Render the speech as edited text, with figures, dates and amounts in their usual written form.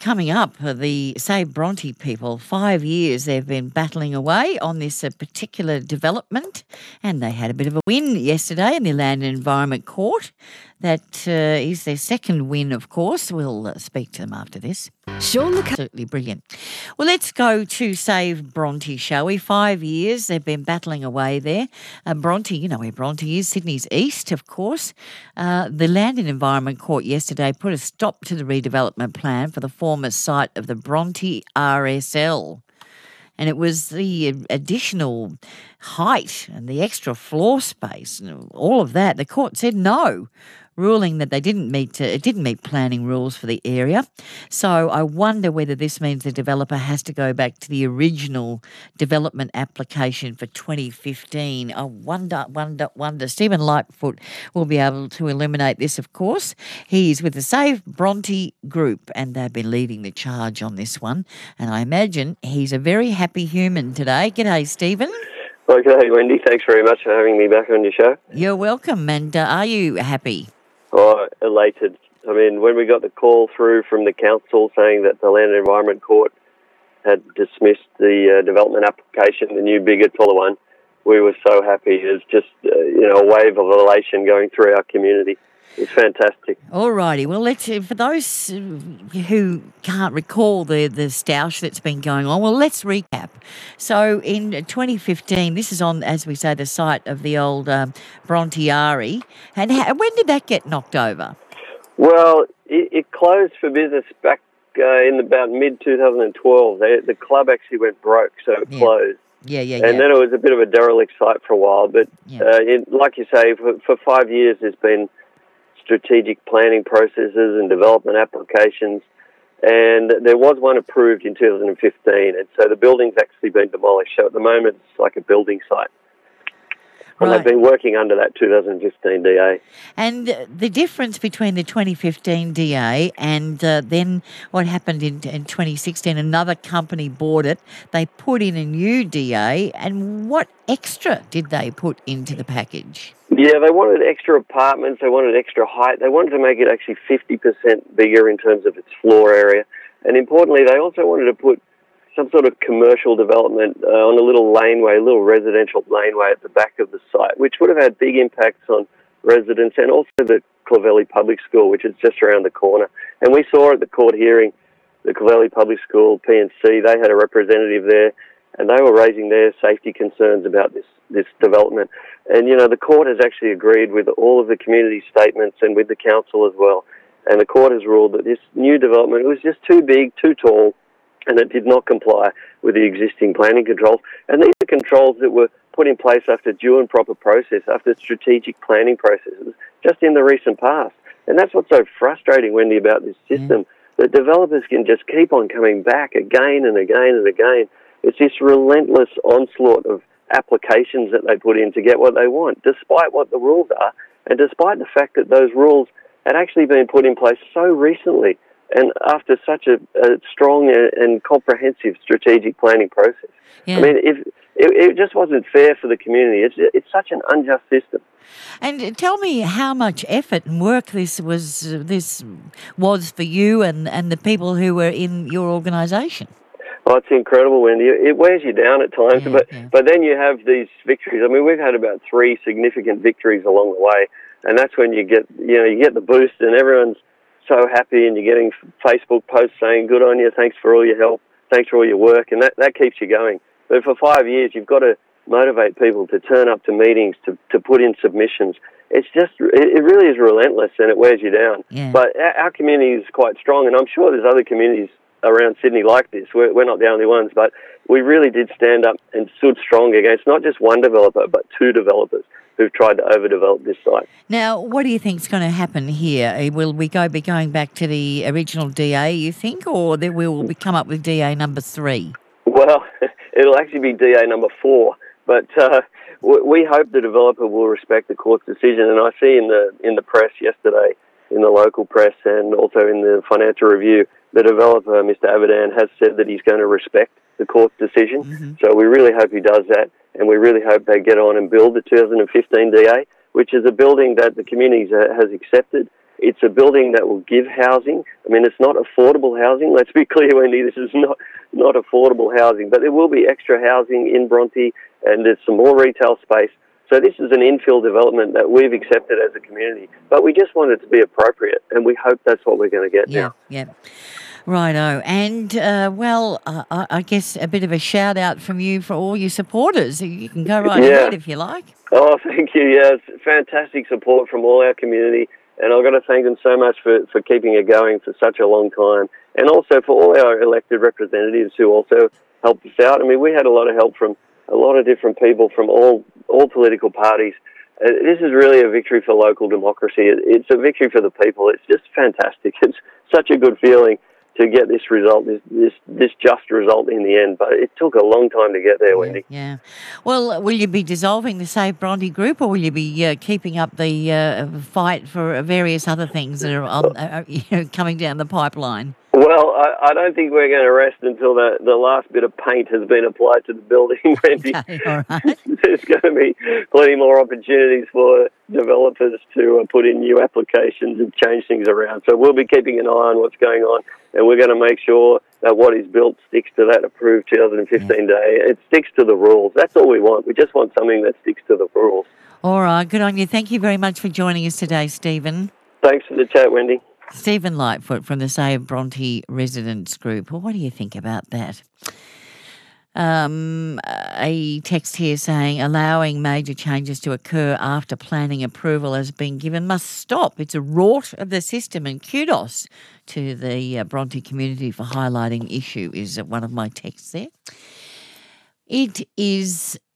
coming up. The Save Bronte people, 5 years they've been battling away on this particular development, and they had a bit of a win yesterday in the Land and Environment Court. That is their second win, of course. We'll speak to them after this. Absolutely brilliant. Well, let's go to Save Bronte, shall we? 5 years they've been battling away there. Bronte, you know where Bronte is, Sydney's east, of course. The Land and Environment Court yesterday put a stop to the redevelopment plan for the former site of the Bronte RSL. And it was the additional height and the extra floor space and all of that. The court said no, ruling that it didn't meet planning rules for the area. So I wonder whether this means the developer has to go back to the original development application for 2015. I wonder. Stephen Lightfoot will be able to illuminate this, of course. He's with the Save Bronte group, and they've been leading the charge on this one. And I imagine he's a very happy human today. G'day, Stephen. Okay, Wendy, thanks very much for having me back on your show. You're welcome. And are you happy? Oh, elated. I mean, when we got the call through from the council saying that the Land and Environment Court had dismissed the development application, the new, bigger, taller one, we were so happy. It was just, a wave of elation going through our community. It's fantastic. All righty. Well, let's for those who can't recall the stoush that's been going on, well, let's recap. So in 2015, this is on, as we say, the site of the old Bronte-Ari. And when did that get knocked over? Well, it closed for business back in about mid-2012. The club actually went broke, so it closed. Yeah. And then it was a bit of a derelict site for a while. But like you say, for 5 years there's been strategic planning processes and development applications, and there was one approved in 2015, and so the building's actually been demolished. So at the moment it's like a building site. And they've been working under that 2015 DA. And the difference between the 2015 DA and then what happened in 2016, another company bought it, they put in a new DA, and what extra did they put into the package? Yeah, they wanted extra apartments, they wanted extra height, they wanted to make it actually 50% bigger in terms of its floor area. And importantly, they also wanted to put some sort of commercial development on a little laneway, a little residential laneway at the back of the site, which would have had big impacts on residents and also the Clovelly Public School, which is just around the corner. And we saw at the court hearing, the Clovelly Public School, P&C, they had a representative there, and they were raising their safety concerns about this development. And, the court has actually agreed with all of the community statements and with the council as well. And the court has ruled that this new development was just too big, too tall, and it did not comply with the existing planning controls. And these are controls that were put in place after due and proper process, after strategic planning processes, just in the recent past. And that's what's so frustrating, Wendy, about this system, that developers can just keep on coming back again and again and again. It's this relentless onslaught of applications that they put in to get what they want, despite what the rules are, and despite the fact that those rules had actually been put in place so recently and after such a strong and comprehensive strategic planning process. Yeah. I mean, it just wasn't fair for the community. It's such an unjust system. And tell me how much effort and work this was for you and the people who were in your organisation. Oh, it's incredible, Wendy. It wears you down at times, but then you have these victories. I mean, we've had about 3 significant victories along the way, and that's when you get the boost, and everyone's so happy, and you're getting Facebook posts saying, "Good on you, thanks for all your help, thanks for all your work," and that keeps you going. But for 5 years, you've got to motivate people to turn up to meetings, to put in submissions. It's just, it really is relentless, and it wears you down. Yeah. But our community is quite strong, and I'm sure there's other communities around Sydney like this. We're not the only ones, but we really did stand up and stood strong against not just one developer, but 2 developers who've tried to overdevelop this site. Now, what do you think is going to happen here? Will we be going back to the original DA, you think, or will we come up with DA number 3? Well, it'll actually be DA number 4, but we hope the developer will respect the court's decision. And I see in the press yesterday, in the local press and also in the Financial Review, the developer, Mr. Avidan, has said that he's going to respect the court's decision. Mm-hmm. So we really hope he does that, and we really hope they get on and build the 2015 DA, which is a building that the community has accepted. It's a building that will give housing. I mean, it's not affordable housing. Let's be clear, Wendy, this is not affordable housing, but there will be extra housing in Bronte, and there's some more retail space. So this is an infill development that we've accepted as a community, but we just want it to be appropriate, and we hope that's what we're going to get now. Yeah. Righto. And, I guess a bit of a shout out from you for all your supporters. You can go right ahead if you like. Oh, thank you. Yeah, it's fantastic support from all our community, and I've got to thank them so much for keeping it going for such a long time, and also for all our elected representatives who also helped us out. I mean, we had a lot of help from a lot of different people from all political parties. This is really a victory for local democracy. It's a victory for the people. It's just fantastic. It's such a good feeling to get this result, this just result in the end. But it took a long time to get there, Wendy. Yeah. Well, will you be dissolving the Save Bronte group, or will you be keeping up the fight for various other things that are coming down the pipeline? Well, I don't think we're going to rest until the last bit of paint has been applied to the building, Wendy. Okay, all right. There's going to be plenty more opportunities for developers to put in new applications and change things around. So we'll be keeping an eye on what's going on, and we're going to make sure that what is built sticks to that approved 2015 day. It sticks to the rules. That's all we want. We just want something that sticks to the rules. All right, good on you. Thank you very much for joining us today, Stephen. Thanks for the chat, Wendy. Stephen Lightfoot from the Save Bronte Residents Group. Well, what do you think about that? A text here saying allowing major changes to occur after planning approval has been given must stop. It's a rort of the system, and kudos to the Bronte community for highlighting issue is one of my texts there. It is